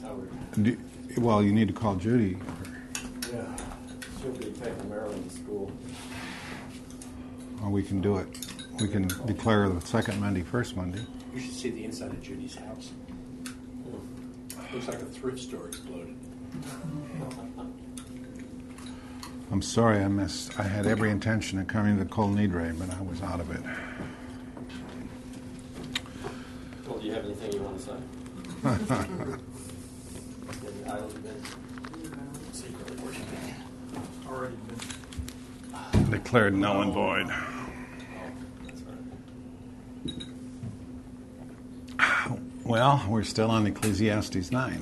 Well, you need to call Judy. Yeah, she'll be taking Marilyn to school. Or we can do it. We can declare the second Monday, first Monday. You should see the inside of Judy's house. Looks like a thrift store exploded. I'm sorry I missed. I had every intention of coming to the Kol Nidre, but I was out of it. Well, do you have anything you want to say? Any items you've been secretly worshiping? Already been. Declared null and void. That's right. Well, we're still on Ecclesiastes 9.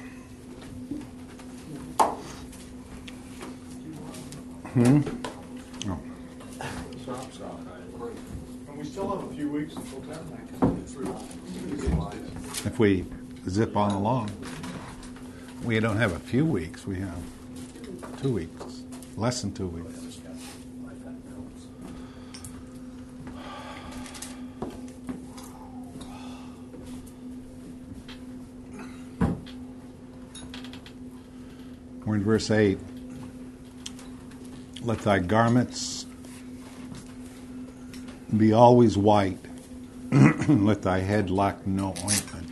Oh. And we still have a few weeks until Tabernacle. If we zip on along. We don't have a few weeks. We have 2 weeks. Less than 2 weeks. We're in verse 8. Let thy garments be always white. Let thy head lack no ointment.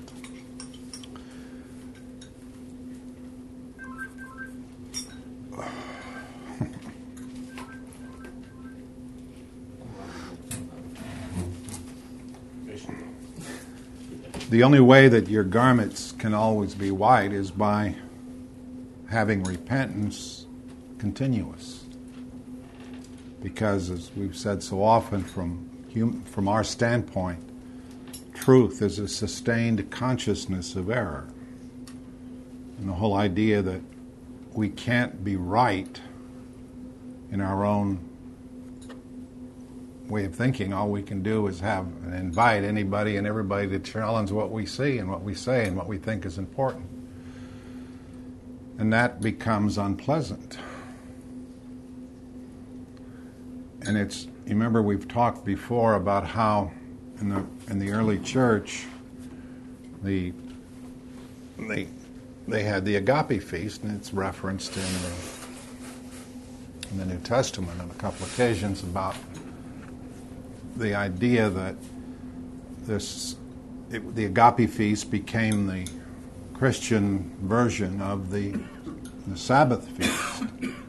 The only way that your garments can always be white is by having repentance continuous. Because, as we've said so often, from our standpoint, truth is a sustained consciousness of error. And the whole idea that we can't be right in our own way of thinking, all we can do is have and invite anybody and everybody to challenge what we see and what we say and what we think is important. And that becomes unpleasant. And you remember we've talked before about how in the early church they had the agape feast, and it's referenced in the New Testament on a couple of occasions about the idea that the agape feast became the Christian version of the Sabbath feast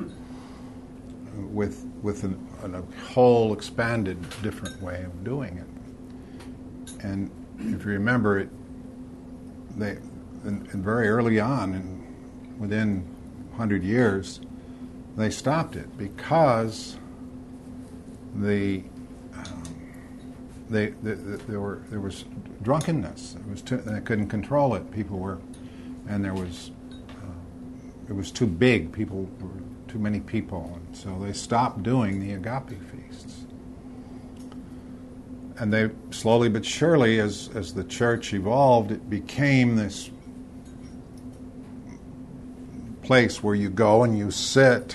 with a whole expanded different way of doing it. And if you remember it, and very early on, within 100 years, they stopped it because there was drunkenness. They couldn't control it. It was too big. Too many people, and so they stopped doing the agape feasts. And they slowly but surely, as the church evolved, it became this place where you go and you sit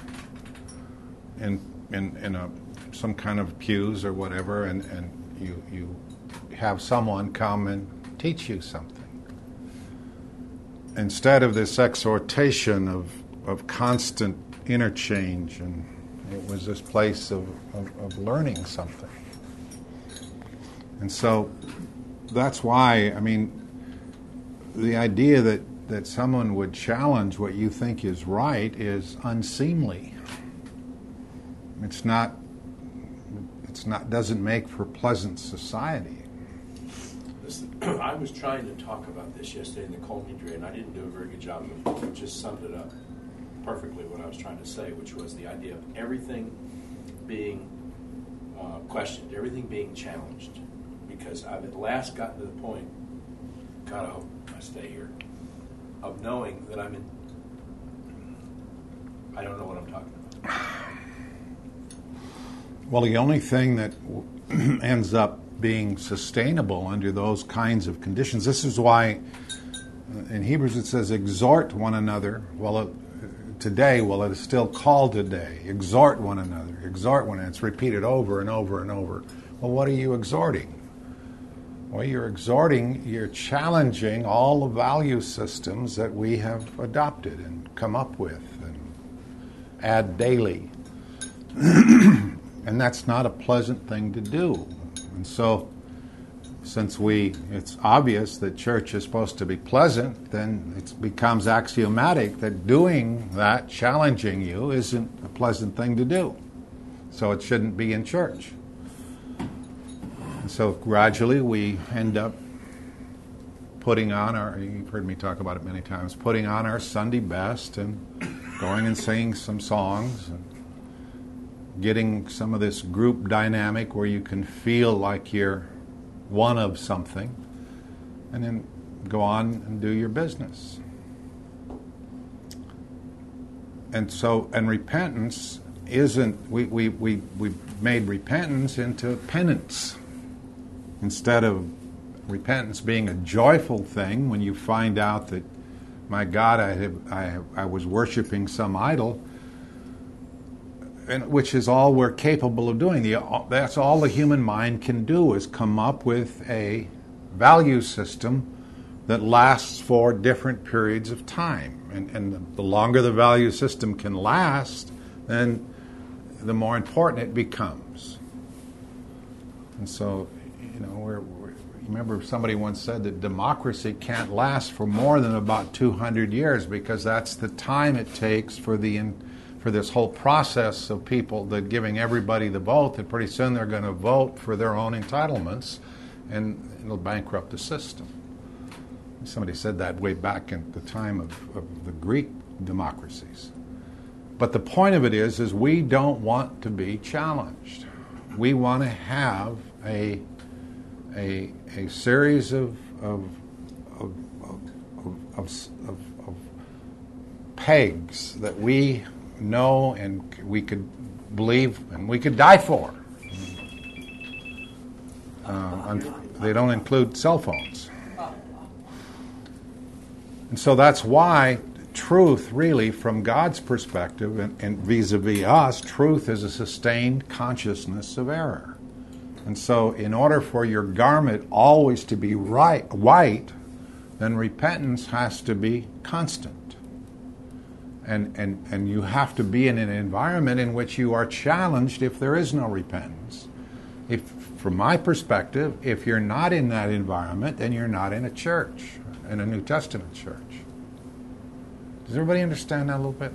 in some kind of pews or whatever, and you have someone come and teach you something. Instead of this exhortation of constant interchange, and it was this place of learning something. And so that's why, the idea that someone would challenge what you think is right is unseemly. Doesn't make for pleasant society. Listen, I was trying to talk about this yesterday in the Kol Nidre, and I didn't do a very good job of it. Just summed it up perfectly what I was trying to say, which was the idea of everything being questioned, everything being challenged. Because I've at last gotten to the point, God, I hope I stay here, of knowing that I don't know what I'm talking about. Well, the only thing that ends up being sustainable under those kinds of conditions, this is why in Hebrews it says, exhort one another. Today, it is still called today. Exhort one another. Exhort one another. It's repeated over and over and over. Well, what are you exhorting? Well, you're challenging all the value systems that we have adopted and come up with and add daily. And that's not a pleasant thing to do. And so, since it's obvious that church is supposed to be pleasant, then it becomes axiomatic that doing that, challenging you, isn't a pleasant thing to do. So it shouldn't be in church. And so gradually we end up putting on you've heard me talk about it many times, putting on our Sunday best and going and singing some songs and getting some of this group dynamic where you can feel like you're one of something, and then go on and do your business. And repentance isn't, we made repentance into penance. Instead of repentance being a joyful thing when you find out that, my God, I was worshiping some idol, and which is all we're capable of doing. That's all the human mind can do, is come up with a value system that lasts for different periods of time. And the longer the value system can last, then the more important it becomes. And so, remember somebody once said that democracy can't last for more than about 200 years because that's the time it takes for this whole process of people that giving everybody the vote, that pretty soon they're going to vote for their own entitlements, and it'll bankrupt the system. Somebody said that way back in the time of the Greek democracies. But the point of it is we don't want to be challenged. We want to have a series of pegs that we know and we could believe and we could die for. They don't include cell phones. And so that's why truth, really, from God's perspective and vis-a-vis us, truth is a sustained consciousness of error. And so in order for your garment always to be white, then repentance has to be constant. And you have to be in an environment in which you are challenged if there is no repentance. From my perspective, if you're not in that environment, then you're not in a church, in a New Testament church. Does everybody understand that a little bit?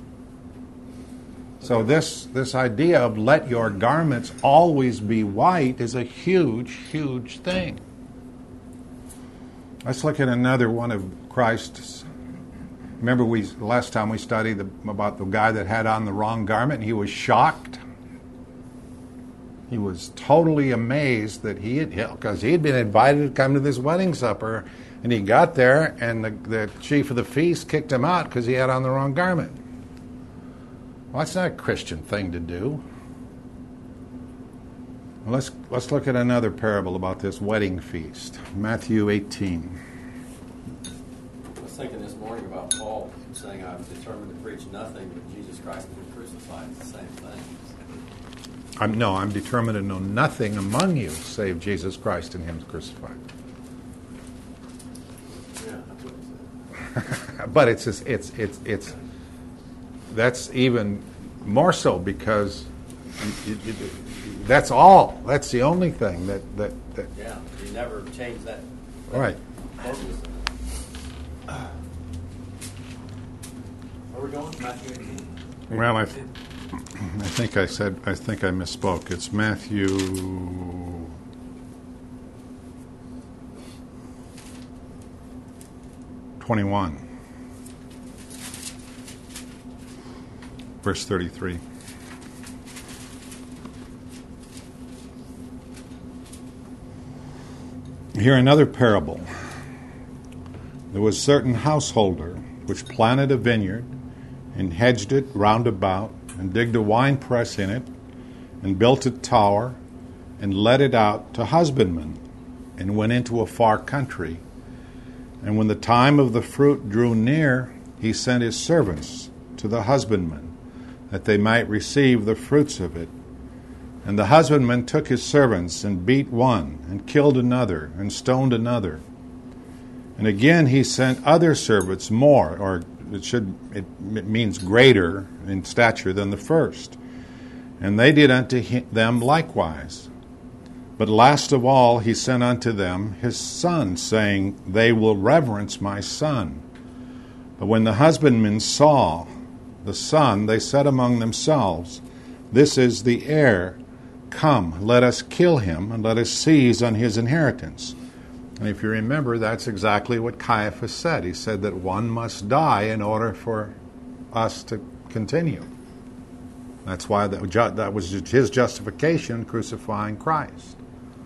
So this idea of let your garments always be white is a huge, huge thing. Let's look at another one of Christ's. Remember, last time we studied about the guy that had on the wrong garment, and he was shocked. He was totally amazed that because he had been invited to come to this wedding supper, and he got there, and the chief of the feast kicked him out because he had on the wrong garment. Well, that's not a Christian thing to do. Well, let's look at another parable about this wedding feast. Matthew 18. I was thinking this morning about Paul saying, I was determined to preach nothing but Jesus Christ and Him crucified. It's the same thing. I'm determined to know nothing among you save Jesus Christ and Him crucified. Yeah, that's what he said. But it's that's even more so because that's all. That's the only thing that yeah, you never change that. Right. Focus. Where are we going? Matthew 18? Well, I think I misspoke. It's Matthew 21. Verse 33. Here another parable. There was a certain householder which planted a vineyard and hedged it round about and digged a winepress in it and built a tower and let it out to husbandmen and went into a far country. And when the time of the fruit drew near, he sent his servants to the husbandmen, that they might receive the fruits of it. And the husbandman took his servants and beat one, and killed another, and stoned another. And again he sent other servants more, or it means greater in stature than the first. And they did unto them likewise. But last of all he sent unto them his son, saying, They will reverence my son. But when the husbandmen saw the son, they said among themselves, This is the heir. Come, let us kill him, and let us seize on his inheritance. And if you remember, that's exactly what Caiaphas said. He said that one must die in order for us to continue. That's why that was his justification in crucifying Christ.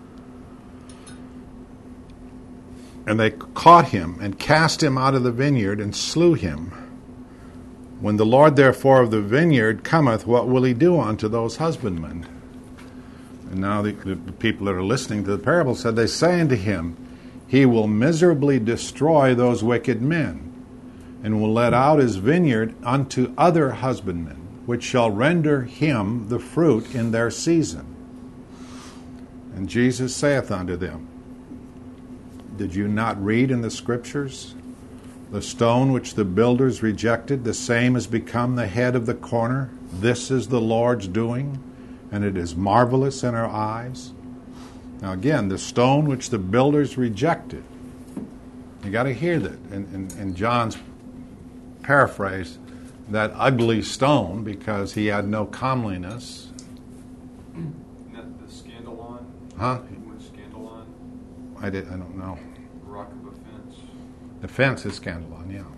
And they caught him and cast him out of the vineyard and slew him. When the Lord therefore of the vineyard cometh, what will he do unto those husbandmen? And now the people that are listening to the parable said, They say unto him, He will miserably destroy those wicked men, and will let out his vineyard unto other husbandmen, which shall render him the fruit in their season. And Jesus saith unto them, Did you not read in the Scriptures, The stone which the builders rejected, the same has become the head of the corner? This is the Lord's doing, and it is marvelous in our eyes. Now again, the stone which the builders rejected. You got to hear that in John's paraphrase, that ugly stone, because he had no comeliness. Isn't that the scandalon? Huh? What's scandalon? I don't know. Rock of offense. The fence is scandalon, yeah.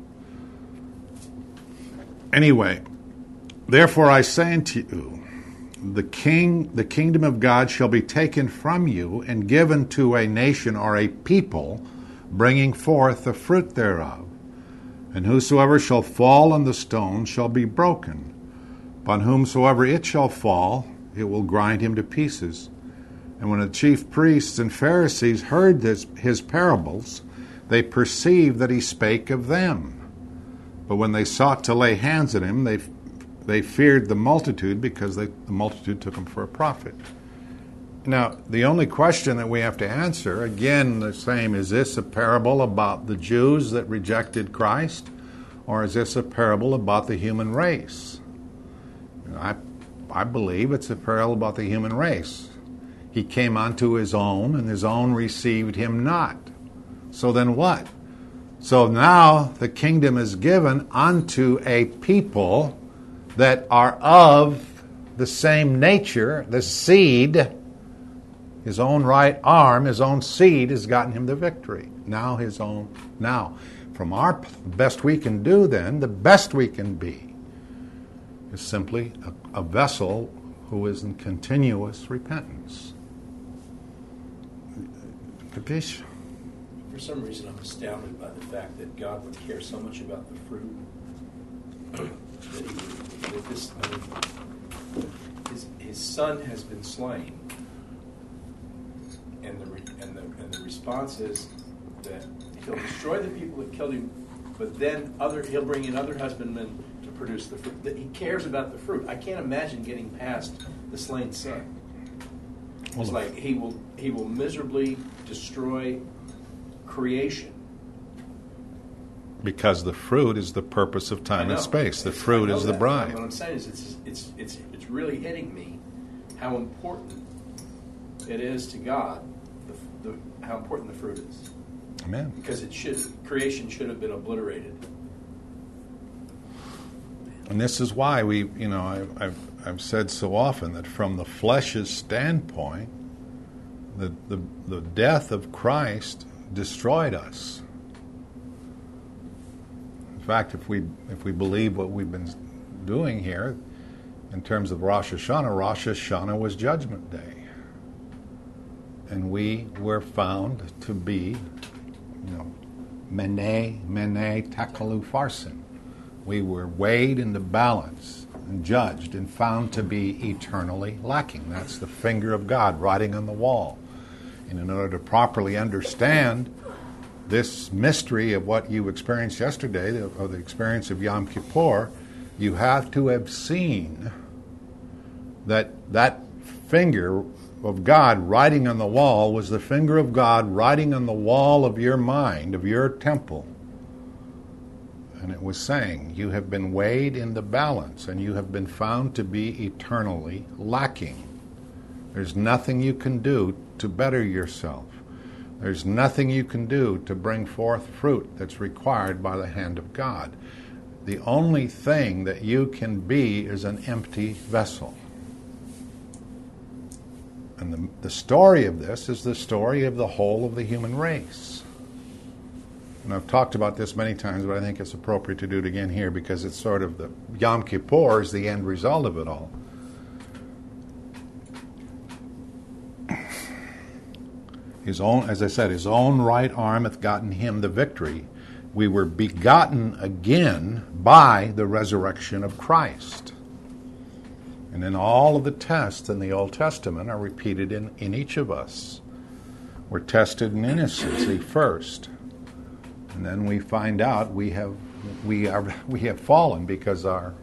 Anyway, therefore I say unto you, the kingdom of God shall be taken from you and given to a nation or a people, bringing forth the fruit thereof. And whosoever shall fall on the stone shall be broken. Upon whomsoever it shall fall, it will grind him to pieces. And when the chief priests and Pharisees heard his parables, they perceived that he spake of them. But when they sought to lay hands on him, they feared the multitude, because the multitude took him for a prophet. Now, the only question that we have to answer, again, the same, is this a parable about the Jews that rejected Christ, or is this a parable about the human race? I believe it's a parable about the human race. He came unto his own, and his own received him not. So then what? So now the kingdom is given unto a people that are of the same nature, the seed. His own right arm, his own seed has gotten him the victory. Now from our best we can do then, the best we can be is simply a vessel who is in continuous repentance. Capiche? For some reason, I'm astounded by the fact that God would care so much about the fruit that he would, with this. I mean, his son has been slain, and the response is that he'll destroy the people that killed him, but then he'll bring in other husbandmen to produce the fruit. That he cares about the fruit. I can't imagine getting past the slain son. It's like he will miserably destroy creation. Because the fruit is the purpose of time and space. The fruit is the bride. What I'm saying is it's really hitting me how important it is to God, how important the fruit is. Amen. Because creation should have been obliterated. And this is why I've said so often that from the flesh's standpoint, the death of Christ destroyed us. In fact, if we believe what we've been doing here in terms of Rosh Hashanah was Judgment Day, and we were found to be, mene tekalu farsin. We were weighed in the balance and judged and found to be eternally lacking. That's the finger of God writing on the wall. And in order to properly understand this mystery of what you experienced yesterday, of the experience of Yom Kippur, you have to have seen that finger of God writing on the wall was the finger of God writing on the wall of your mind, of your temple. And it was saying, you have been weighed in the balance, and you have been found to be eternally lacking. There's nothing you can do to better yourself. There's nothing you can do to bring forth fruit that's required by the hand of God. The only thing that you can be is an empty vessel. And the story of this is the story of the whole of the human race. And I've talked about this many times, but I think it's appropriate to do it again here because it's sort of the Yom Kippur is the end result of it all. His own, as I said, his own right arm hath gotten him the victory. We were begotten again by the resurrection of Christ. And then all of the tests in the Old Testament are repeated in each of us. We're tested in innocency first. And then we find out we have fallen because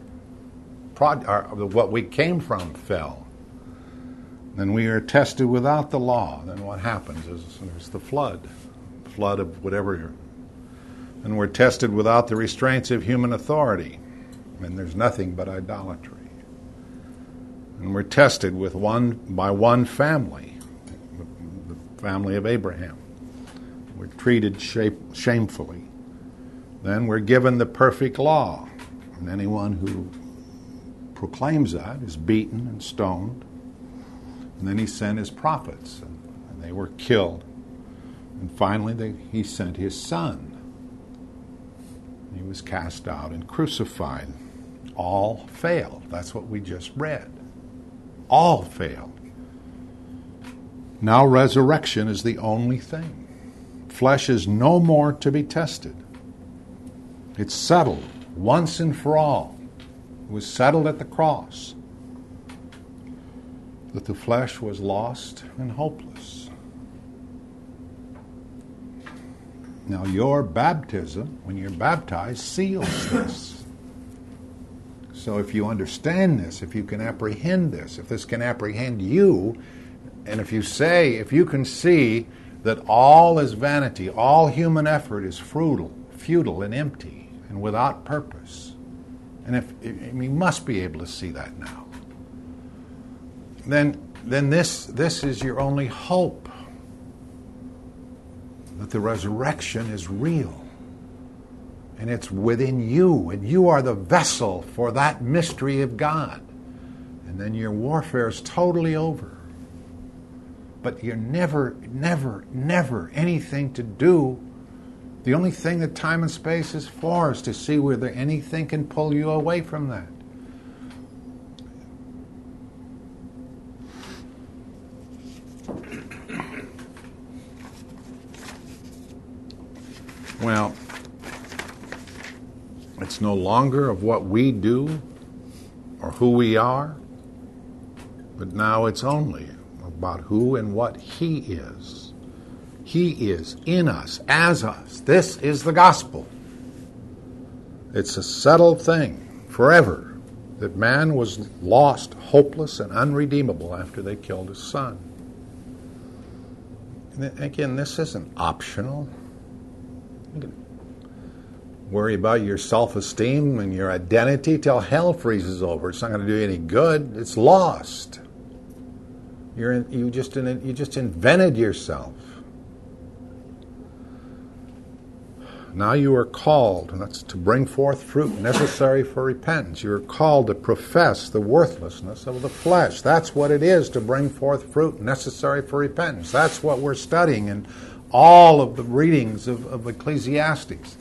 what we came from fell. Then we are tested without the law. Then what happens is there's the flood of whatever. And we're tested without the restraints of human authority. And there's nothing but idolatry. And we're tested by one family, the family of Abraham. We're treated shamefully. Then we're given the perfect law. And anyone who proclaims that is beaten and stoned. And then he sent his prophets, and they were killed. And finally he sent his son. He was cast out and crucified. All failed. That's what we just read. All failed. Now resurrection is the only thing. Flesh is no more to be tested. It's settled once and for all. It was settled at the cross that the flesh was lost and hopeless. Now your baptism, when you're baptized, seals this. So if you understand this, if you can apprehend this, if this can apprehend you, and if you can see that all is vanity, all human effort is futile and empty and without purpose, and you must be able to see that now, then this is your only hope, that the resurrection is real. And it's within you, and you are the vessel for that mystery of God. And then your warfare is totally over. But you're never anything to do. The only thing that time and space is for is to see whether anything can pull you away from that. Well, it's no longer of what we do or who we are, but now it's only about who and what He is. He is in us, as us. This is the gospel. It's a settled thing forever that man was lost, hopeless, and unredeemable after they killed his son. And again, this isn't optional. You can worry about your self-esteem and your identity till hell freezes over. It's not going to do you any good. It's lost. You just invented yourself. Now you are called, and that's to bring forth fruit necessary for repentance. You are called to profess the worthlessness of the flesh. That's what it is to bring forth fruit necessary for repentance. That's what we're studying in all of the readings of Ecclesiastes.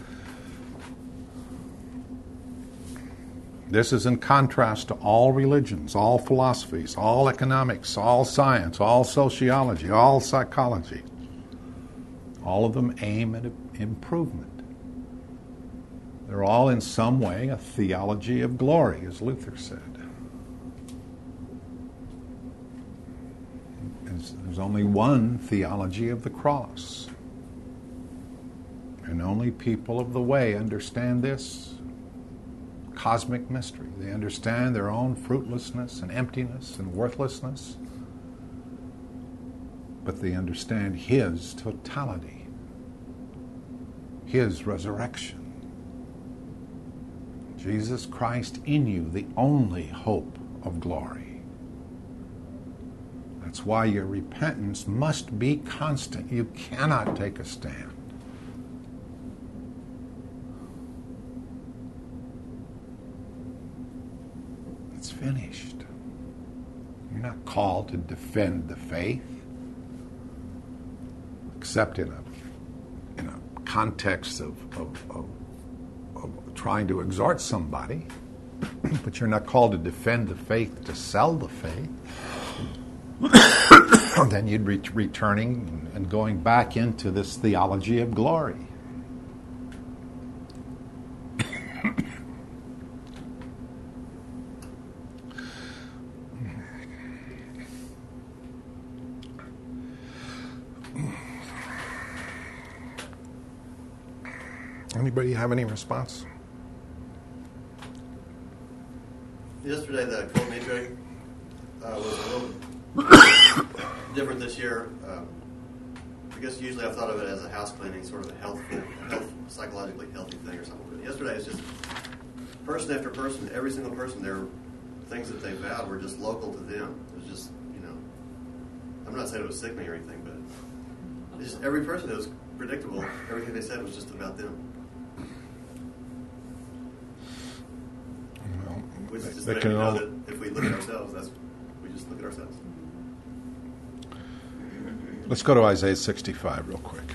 This is in contrast to all religions, all philosophies, all economics, all science, all sociology, all psychology. All of them aim at improvement. They're all in some way a theology of glory, as Luther said. There's only one theology of the cross. And only people of the way understand this cosmic mystery. They understand their own fruitlessness and emptiness and worthlessness. but they understand His totality, His resurrection. Jesus Christ in you, the only hope of glory. That's why your repentance must be constant. You cannot take a stand. It's finished. You're not called to defend the faith, except in a context of trying to exhort somebody. But you're not called to defend the faith, to sell the faith. Then you'd be returning and going back into this theology of glory. Anybody have any response? Yesterday, the Kol Nidre was a little different this year. I guess usually I've thought of it as a house cleaning, sort of a psychologically healthy thing or something. But yesterday, it's just person after person, every single person, their things that they vowed were just local to them. It was just, I'm not saying it was sickening or anything, but just every person, it was predictable. Everything they said was just about them. Which is just letting me know that if we look at ourselves, we just look at ourselves. Let's go to Isaiah 65 real quick.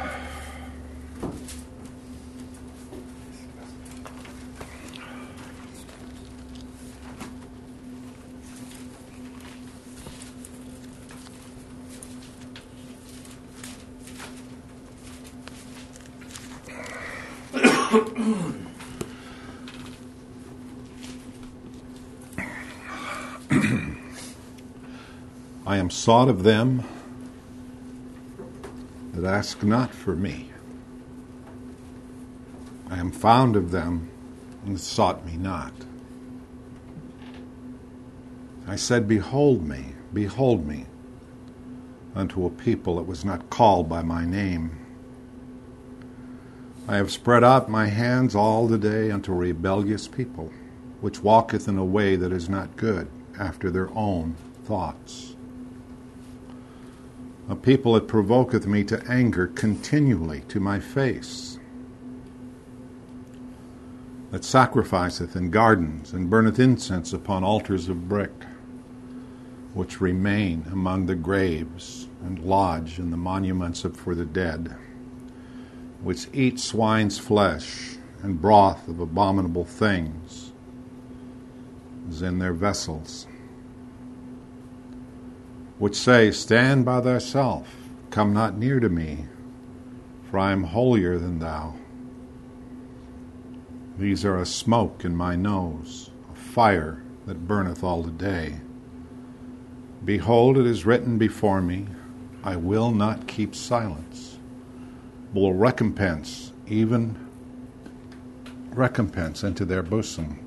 I am sought of them that ask not for me. I am found of them that sought me not. I said, behold me, unto a people that was not called by my name. I have spread out my hands all the day unto a rebellious people, which walketh in a way that is not good, after their own thoughts. A people that provoketh me to anger continually to my face, that sacrificeth in gardens, and burneth incense upon altars of brick, which remain among the graves, and lodge in the monuments for the dead, which eat swine's flesh, and broth of abominable things is in their vessels, which say, stand by thyself, come not near to me, for I am holier than thou. These are a smoke in my nose, a fire that burneth all the day. Behold, it is written before me, I will not keep silence, but will recompense, even recompense into their bosom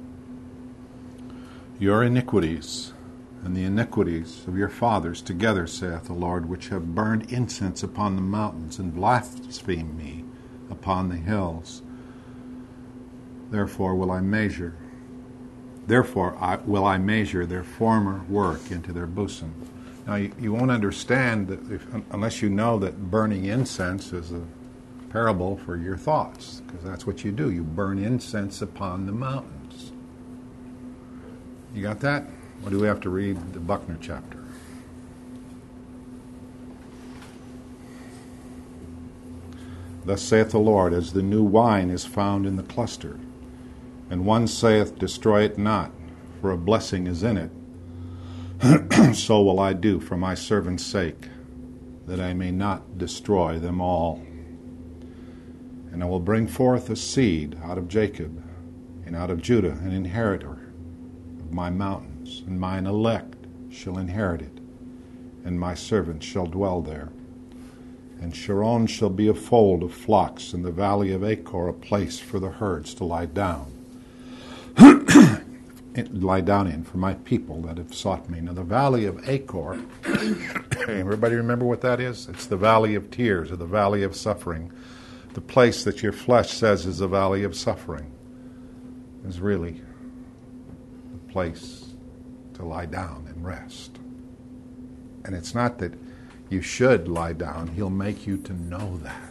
your iniquities, and the iniquities of your fathers together, saith the Lord, which have burned incense upon the mountains, and blasphemed me upon the hills. Therefore will I measure their former work into their bosom. Now you won't understand that unless you know that burning incense is a parable for your thoughts, because that's what you do. You burn incense upon the mountains. You got that? Or do we have to read the Buckner chapter? Thus saith the Lord, as the new wine is found in the cluster, and one saith, destroy it not, for a blessing is in it, so will I do for my servant's sake, that I may not destroy them all. And I will bring forth a seed out of Jacob, and out of Judah an inheritor of my mountains, and mine elect shall inherit it, and my servants shall dwell there. And Sharon shall be a fold of flocks, and the valley of Achor a place for the herds to lie down. lie down in for my people that have sought me. Now the valley of Achor, everybody remember what that is? It's the valley of tears, or the valley of suffering. The place that your flesh says is the valley of suffering is really the place to lie down and rest. And it's not that you should lie down. He'll make you to know that.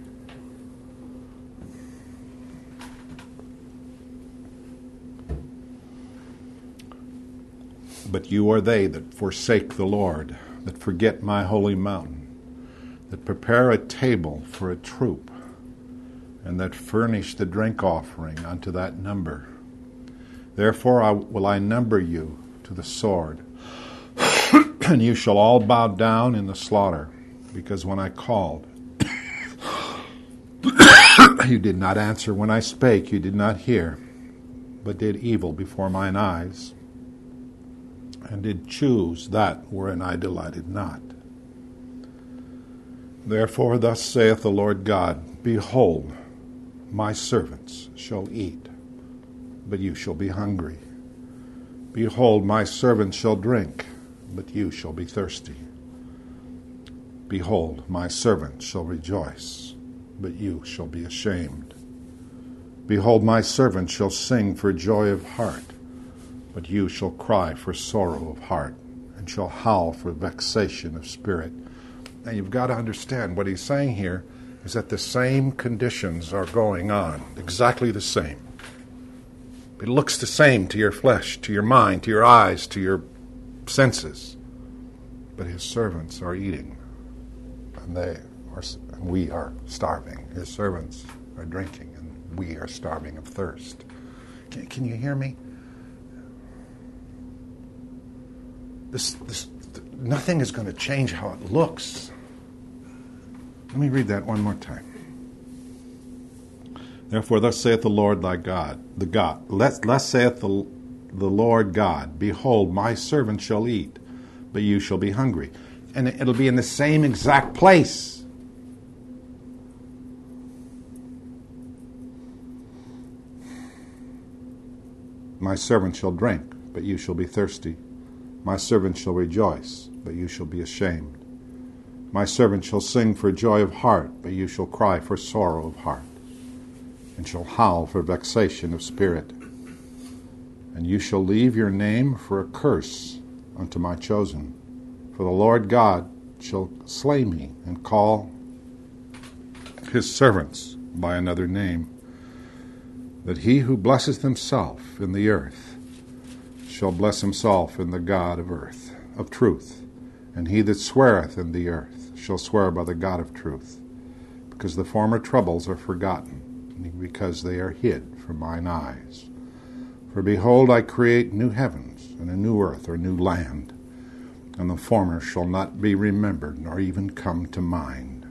But you are they that forsake the Lord, that forget my holy mountain, that prepare a table for a troop, and that furnish the drink offering unto that number. Therefore will I number you to the sword, and you shall all bow down in the slaughter, because when I called, you did not answer. When I spake, you did not hear, but did evil before mine eyes, and did choose that wherein I delighted not. Therefore thus saith the Lord God, Behold, my servants shall eat, but you shall be hungry. Behold, my servants shall drink, but you shall be thirsty. Behold, my servants shall rejoice, but you shall be ashamed. Behold, my servants shall sing for joy of heart, but you shall cry for sorrow of heart, and shall howl for vexation of spirit. Now you've got to understand what he's saying here is that the same conditions are going on, exactly the same. It looks the same to your flesh, to your mind, to your eyes, to your senses. But his servants are eating, and we are starving. His servants are drinking, and we are starving of thirst. Can you hear me? Nothing is going to change how it looks. Let me read that one more time. Therefore, thus saith the Lord thy God, thus saith the Lord God, Behold, my servant shall eat, but you shall be hungry. And it'll be in the same exact place. My servant shall drink, but you shall be thirsty. My servant shall rejoice, but you shall be ashamed. My servant shall sing for joy of heart, but you shall cry for sorrow of heart, and shall howl for vexation of spirit. And you shall leave your name for a curse unto my chosen. For the Lord God shall slay me, and call his servants by another name, that he who blesseth himself in the earth shall bless himself in the God of earth, of truth. And he that sweareth in the earth shall swear by the God of truth, because the former troubles are forgotten, because they are hid from mine eyes. For behold, I create new heavens and a new earth, or new land, and the former shall not be remembered, nor even come to mind.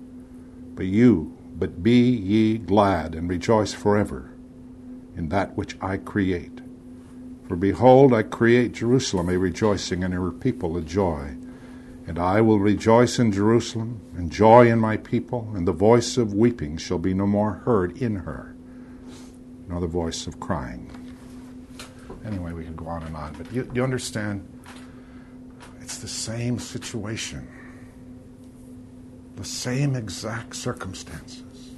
But be ye glad and rejoice forever in that which I create. For behold, I create Jerusalem a rejoicing, and her people a joy. And I will rejoice in Jerusalem, and joy in my people, and the voice of weeping shall be no more heard in her, nor the voice of crying. Anyway, we could go on and on, but you understand, it's the same situation, the same exact circumstances.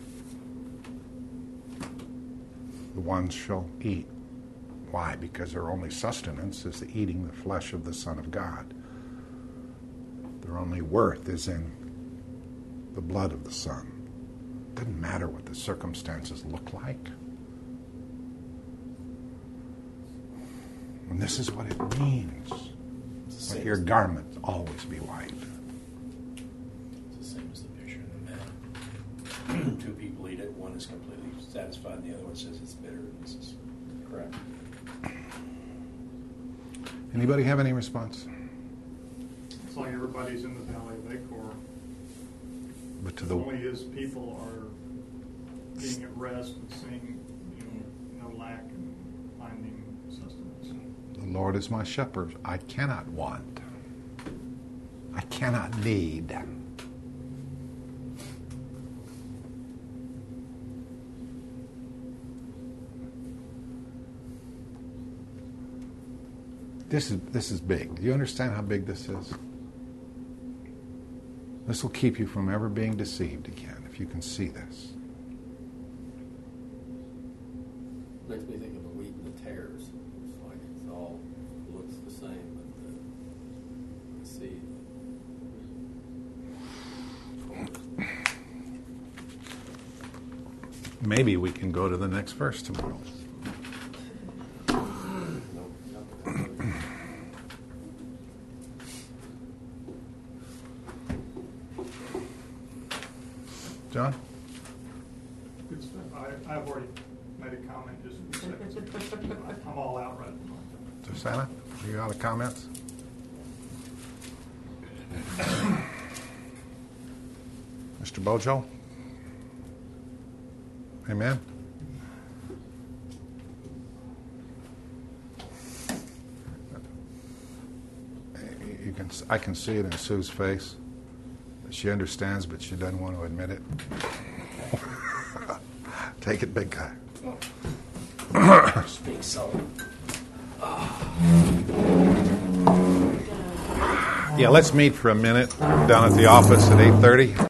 The ones shall eat. Why? Because their only sustenance is the eating the flesh of the Son of God. Their only worth is in the blood of the Son. It doesn't matter what the circumstances look like. And this is what it means. Let your garment always be white. It's the same as the picture in the map. Two people eat it. One is completely satisfied, and the other one says it's bitter. This is correct. Anybody have any response? It's like everybody's in the valley of Achor. But Only his people are being at rest and seeing, no lack and finding sustenance. the Lord is my shepherd. I cannot want. I cannot need. This is big. Do you understand how big this is? This will keep you from ever being deceived again, if you can see this. Makes me think of the wheat and the tares. It's like it all looks the same, but the seed. Maybe we can go to the next verse tomorrow. John? Good stuff. I've already made a comment just in seconds. I'm all out right now. Susanna, you got any comments? Mr. Bojo? Amen? I can see it in Sue's face. She understands, but she doesn't want to admit it. Take it, big guy. Speak so. Yeah, let's meet for a minute down at the office at 8:30.